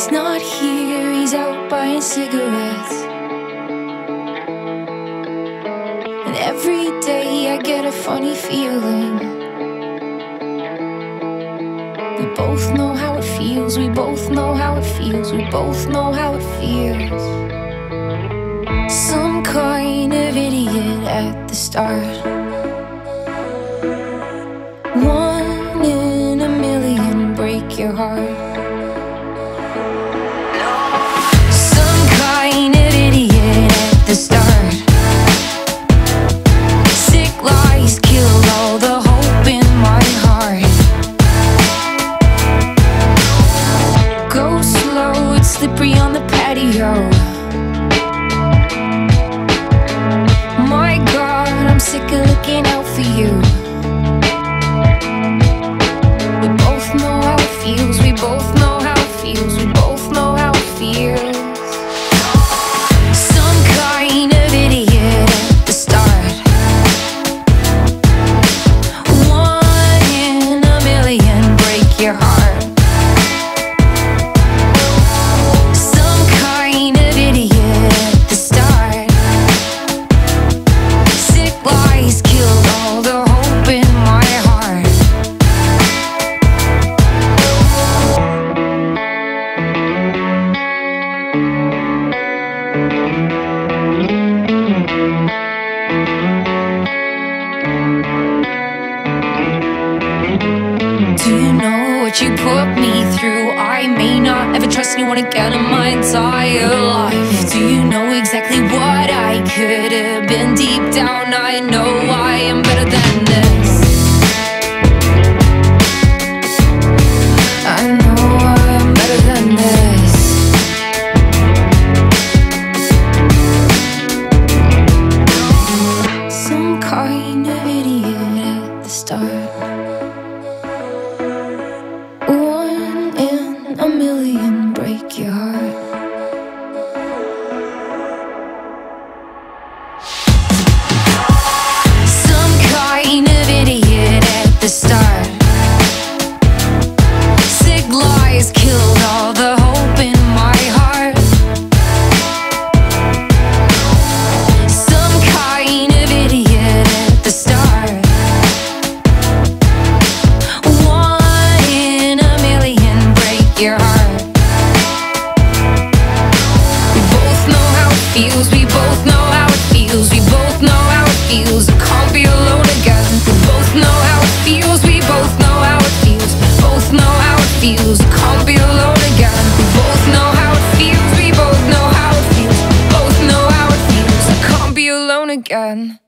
He's not here, he's out buying cigarettes. And every day I get a funny feeling. We both know how it feels, we both know how it feels, we both know how it feels. Some kind of idiot at the start. One in a million break your heart. Some kind of idiot at the start. Sick lies killed all the hope in my heart. Go slow, it's slippery on the patio. My God, I'm sick of looking out for you. We both know how it feels, we both know how it feels, we both know how it feels. Some kind of idiot at the start. One in a million break your heart. Some kind of idiot at the start. Sick lies killed all the hope in my heart. Do you know what you put me through? I may not ever trust anyone again in my entire life. Do you know exactly what I could have been? Deep down I know I am better than this. I know I am better than this. Some kind of idiot at the start. One in a million break your heart. Some kind of idiot at the start. Sick lies killed all the hope in my heart. Some kind of idiot at the start. One in a million break your heart. We both know how it feels, we both know how it feels, we both know how it feels. I can't be alone again. We both know how it feels, we both know how it feels, both know how it feels. I can't be alone again. We both know how it feels, we both know how it feels, both know how it feels. I can't be alone again.